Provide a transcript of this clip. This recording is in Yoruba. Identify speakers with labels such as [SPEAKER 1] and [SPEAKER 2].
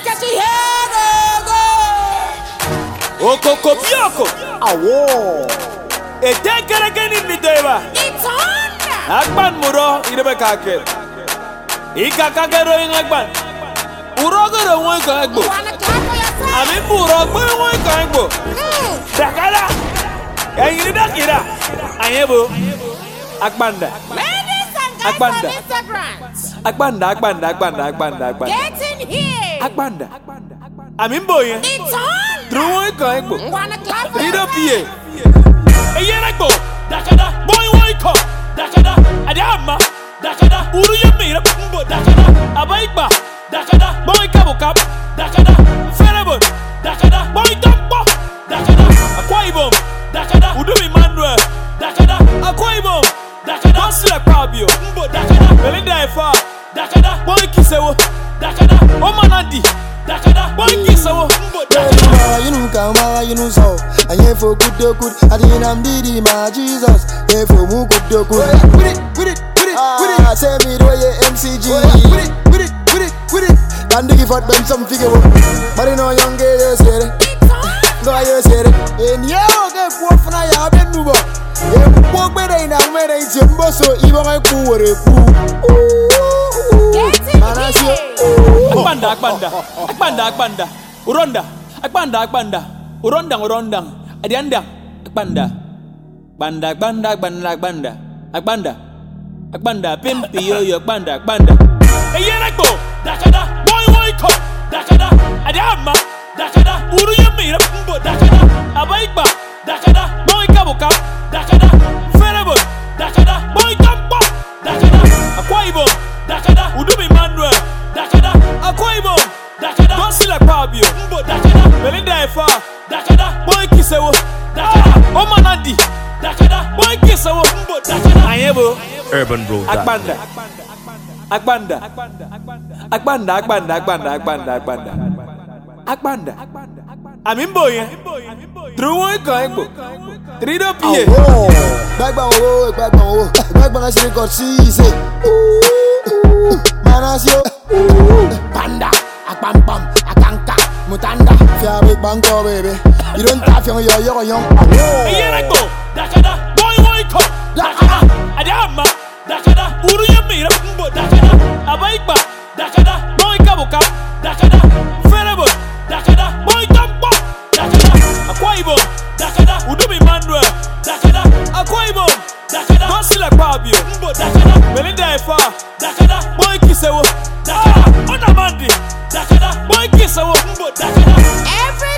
[SPEAKER 1] catch your head go.
[SPEAKER 2] Okoko bioko.
[SPEAKER 3] Awo.
[SPEAKER 2] Etekere geni mideba.
[SPEAKER 1] It's on.
[SPEAKER 2] Akban muro idebe kake. Ika kakero ingakban. Urogoro won kan egbo.
[SPEAKER 1] Wanna clap for yourself?
[SPEAKER 2] Ami urogbo won kan egbo. Dakala. Eyiri dakira. Ayebo. Akbanda.
[SPEAKER 1] Ladies and guys
[SPEAKER 2] Akbanda.
[SPEAKER 1] on Instagram,
[SPEAKER 2] Akbanda.
[SPEAKER 1] get in here.
[SPEAKER 2] Akbanda. Ami mboye.
[SPEAKER 1] It's on.
[SPEAKER 2] Through won kan egbo.
[SPEAKER 1] Wanna clap for
[SPEAKER 2] Rido
[SPEAKER 1] yourself?
[SPEAKER 2] pie. Eyeragbo. Dakada. Boy won ko. Dakada. Adama. Dakada. Uru yemira mbo dakada. Abaigba. Dakada. Boy kabukap. Dakada. Ferebon. Dakada. Boy tampo. Dakada. Akwaibom. Dakada. Udu Emmanuel. Dakada. Akwaibom. Dakada. Basila Pabio. Mbo dakada. Belinda Efa. Dakada. Boy kisewo. Dakada. Omanandi. Dakada. Boy kisewo. Mbo dakada.
[SPEAKER 3] You know come, you know so. And yeah for good. I didn't am didi my Jesus. Yeah for mu good. With it. Say me the way MCG. With it. Can do give out them some figure. But you know young girl you say it. Go you say it. And yeah, okay, poor for now you been nubo. Yeah, poor better in a better it's your boss so even I cool.
[SPEAKER 2] Akbanda. Uronda. Adianda. Akbanda. Pimpi yo akbanda. Eyeragbo. Dakada. Boy ko. Dakada. Adama. Dakada. Uru yemira mbo dakada. Abaigba. Dakada. Boy kabuka. Dakada. Ferebon. Dakada. Boy tampo. Dakada. Akwaibom. Dakada. Udu Emmanuel. Dakada. Akwaibom. Dakada. Basila Pabio. Mbo dakada. Belinda Efa. Dakada. Boy kisewo. Dakada. Omanandi. Dakada. Boy kisewo. Mbo dakada. Ayebo.
[SPEAKER 4] Urban Road.
[SPEAKER 2] Akbanda. Ami mboye. Through one kan egbo. Rido pie.
[SPEAKER 3] Bagbang as you got see say. Manas yo. Panda, akbam, akanka, mutanda. Fia big bango baby. You don't have young.
[SPEAKER 2] Eyeragbo. Dakada. Boy ko. Dakada. Adama. Dakada. Uru yemira mbo dakada. Abaigba. Dakada. Boy kabuka. Dakada. Ferebon. Dakada. Boy tampo. Dakada. Akwaibom. Dakada. Udu Emmanuel. Dakada. Akwaibom. Dakada. Basila Pabio. Mbo dakada. Belinda Efa. Dakada. Boy kisewo. Dakada. Onamandi. Dakada. Boy kisewo. Mbo dakada.
[SPEAKER 1] Every